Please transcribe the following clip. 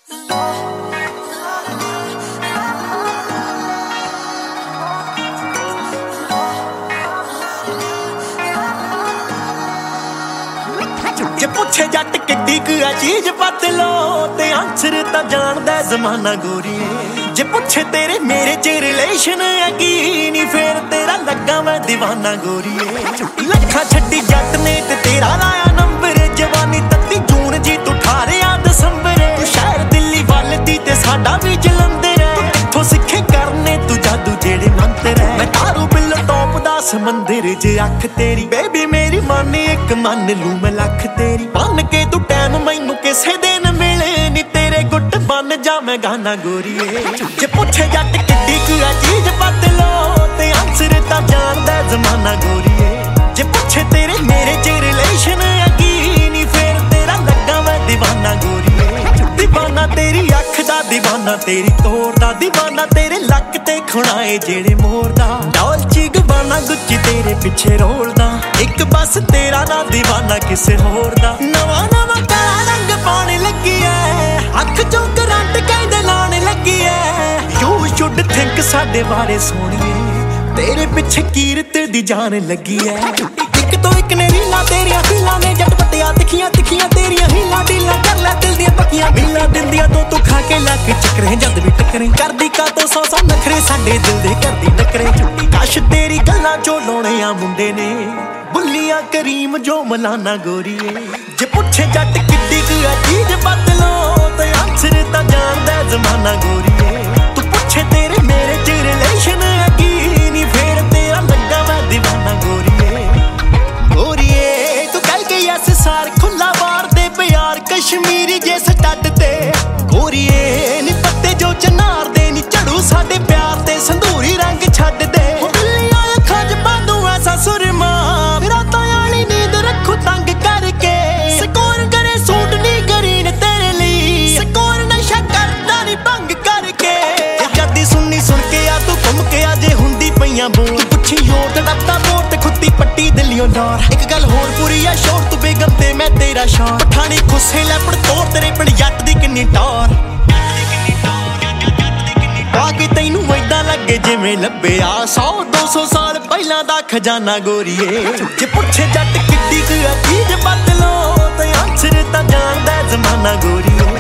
जे पुछे जट किड्डी क चीज बदलो ते आंसर तां जानदा जमाना गोरीए। जे पुछे तेरे मेरे च रिलेशन है की नहीं फिर तेरा लगा मैं दीवाना गोरीए। लखा छड्डी जट ने ते तेरा लाया नंबर जवानी तत्ती जून जी तू 18 दसंबर। शहर दिल्ली वल दी ते साडा भी जलंधर है। इत्थों सिखे करने तू जादू जेड़े मंत्र है। मैं तारू बिल्लो टॉप दा समंदर ज अख तेरी बेबी मेरी मन एक मन लू मैं लख तेरी। बन के तू टाइम मैनू किसे दिन मिले नी तेरे गुट बन जा मैं गाना गोरीए। जे पुछे जट किड्डी क चीज बदलो ते आंसर तां जानदा जमाना गोरीए। जे पुछे तेरे मेरे च रिलेशन है की नहीं फिर तेरा लगा मैं दीवाना गोरीए। दीवाना तेरी अख दा दीवाना तेरी तोर दा दीवाना तेरे लक ते खुणाए जेड़े मोर दा। डॉल्ची गबाना गुच्ची तेरे पिछे रोलदा एक बस तेरा ना दीवाना किसे होर दा। नवा नवा काला रंग पाने लगी है अख चों करंट कहंदे लाने लगी है। यू शुड थिंक साडे बारे सोहणीए तेरे पिछे कीरत दी जान लगी है। एक तो एक ने रीला तेरिया दिलां ने जट पटिया तिखियां तिखियां तेरिया हीला डीला कर लै दिल दियां पक्कियां बिल्ला दिंदियां तू खा के लक चक्करे जद भी टकरे करदी का तो सौ सौ नखरे साडे दिल दे करदी टकरे। काश तेरी गल्लां चों लाउणे आ मुंडे ने बुल्लियां करीम जो मलाना गोरीए। जे पुछे जट किड्डी क चीज बदलो ते आंसर तां जानदा जमाना गोरीए। तू पुछे तेरे मेरे च रिलेशन है की नहीं फिर तेरा लगा मैं दीवाना गोरीए। गोरीए तू कल के यस सार खुला बार दे प्यार कश्मीरी जे स्टड ते। गोरीए नी पत्ते जो चनार दे नी झड़ू साडे प्यार ते संधूरी रंग छड्ड दे। बिल्लियां अखां च बांधू ऐसा सुरमा रातां आली नींद रखू तंग करके। स्कोर करे सूट नी ग्रीन तेरे ਲਈ स्कोर नशा करदा नी भंग करके। जदी सुननी सुन के आ तू घुम के आ जे हुंदी पईयां बोल पुछी योर ते डरदा बोर ते खुत्ती पट्टी दिलियों डोर। एक गल होर पूरी आ शोर तू बेगम ते मैं तेरा शौर पठानी खुसे लैपड़ तोड़ तेरे पिंड जट दी किन्नी टौर। आगे तैनू ऐदां लगे जिवें लभ्या 100-200 साल पहिलां दा खजाना गोरीए। जे पुछे जट किड्डी क चीज बदलो ते आंसर तां जानदा जमाना गोरीए।